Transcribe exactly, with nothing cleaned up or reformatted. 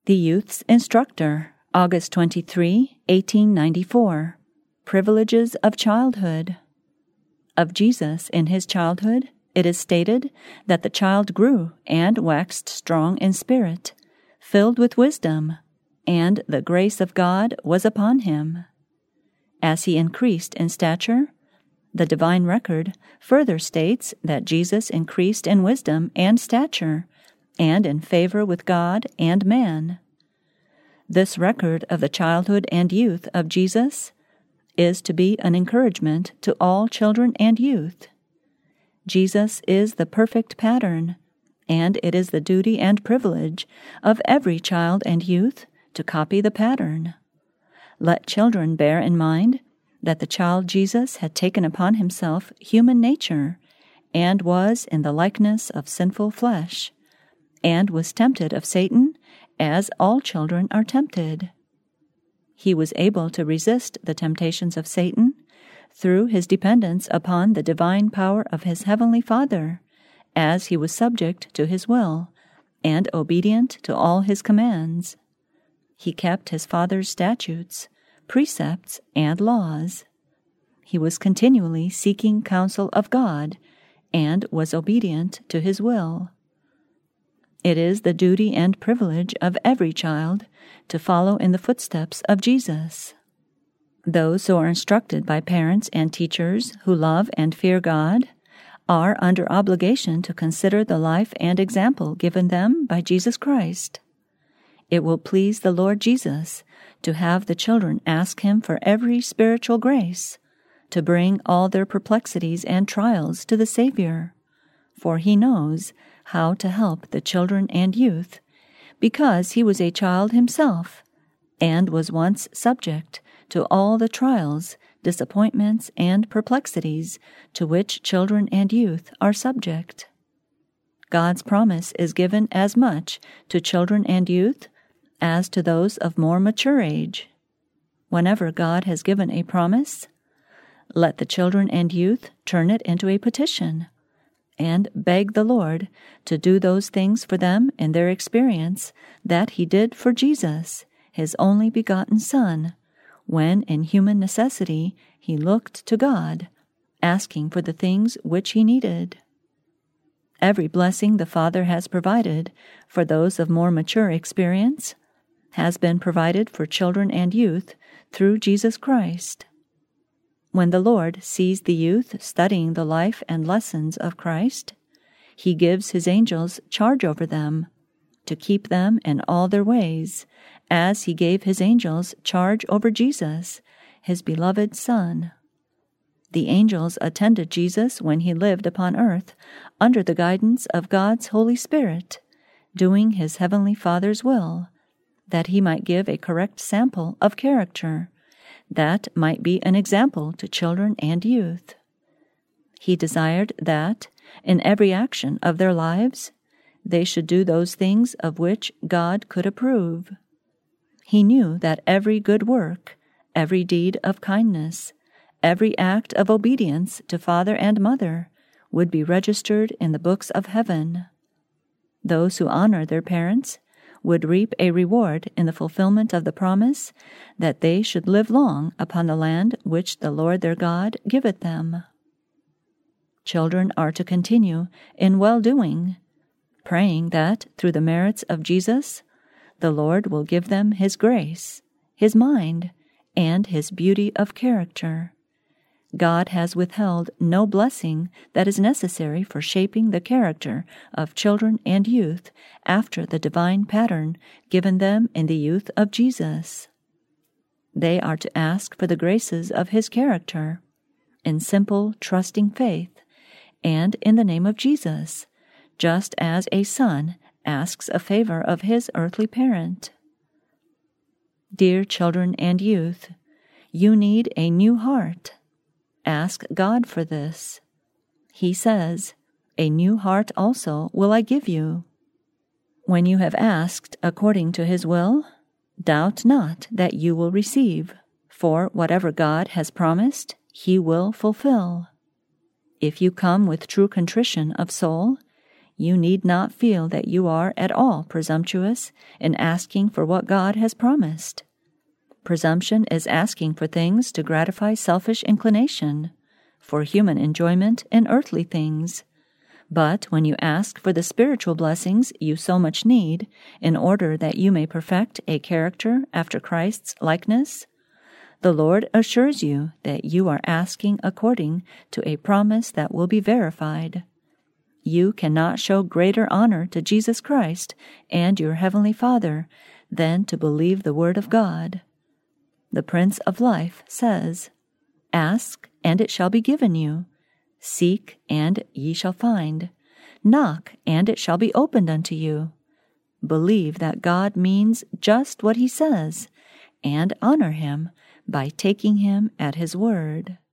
The Youth's Instructor, August twenty-third, eighteen ninety-four. Privileges of Childhood. Of Jesus in his childhood, it is stated that the child grew and waxed strong in spirit, filled with wisdom, and the grace of God was upon him. As he increased in stature, the divine record further states that Jesus increased in wisdom and stature, and in favor with God and man. This record of the childhood and youth of Jesus is to be an encouragement to all children and youth. Jesus is the perfect pattern, and it is the duty and privilege of every child and youth to copy the pattern. Let children bear in mind that the child Jesus had taken upon himself human nature, and was in the likeness of sinful flesh, and was tempted of Satan, as all children are tempted. He was able to resist the temptations of Satan through his dependence upon the divine power of his heavenly Father, as he was subject to his will, and obedient to all his commands. He kept his Father's statutes, precepts, and laws. He was continually seeking counsel of God, and was obedient to his will. It is the duty and privilege of every child to follow in the footsteps of Jesus. Those who are instructed by parents and teachers who love and fear God are under obligation to consider the life and example given them by Jesus Christ. It will please the Lord Jesus to have the children ask him for every spiritual grace, to bring all their perplexities and trials to the Savior, for he knows how to help the children and youth, because he was a child himself, and was once subject to all the trials, disappointments, and perplexities to which children and youth are subject. God's promise is given as much to children and youth as to those of more mature age. Whenever God has given a promise, let the children and youth turn it into a petition, and beg the Lord to do those things for them in their experience that he did for Jesus, his only begotten Son, when in human necessity he looked to God, asking for the things which he needed. Every blessing the Father has provided for those of more mature experience has been provided for children and youth through Jesus Christ. When the Lord sees the youth studying the life and lessons of Christ, he gives his angels charge over them, to keep them in all their ways, as he gave his angels charge over Jesus, his beloved Son. The angels attended Jesus when he lived upon earth under the guidance of God's Holy Spirit, doing his heavenly Father's will, that he might give a correct sample of character, that might be an example to children and youth. He desired that, in every action of their lives, they should do those things of which God could approve. He knew that every good work, every deed of kindness, every act of obedience to father and mother would be registered in the books of heaven. Those who honor their parents would reap a reward in the fulfillment of the promise that they should live long upon the land which the Lord their God giveth them. Children are to continue in well-doing, praying that through the merits of Jesus, the Lord will give them his grace, his mind, and his beauty of character. God has withheld no blessing that is necessary for shaping the character of children and youth after the divine pattern given them in the youth of Jesus. They are to ask for the graces of his character, in simple, trusting faith, and in the name of Jesus, just as a son asks a favor of his earthly parent. Dear children and youth, you need a new heart. Ask God for this. He says, "A new heart also will I give you." When you have asked according to his will, doubt not that you will receive, for whatever God has promised, he will fulfill. If you come with true contrition of soul, you need not feel that you are at all presumptuous in asking for what God has promised. Presumption is asking for things to gratify selfish inclination, for human enjoyment in earthly things. But when you ask for the spiritual blessings you so much need in order that you may perfect a character after Christ's likeness, the Lord assures you that you are asking according to a promise that will be verified. You cannot show greater honor to Jesus Christ and your Heavenly Father than to believe the Word of God. The Prince of Life says, "Ask, and it shall be given you. Seek, and ye shall find. Knock, and it shall be opened unto you." Believe that God means just what He says, and honor Him by taking Him at His word.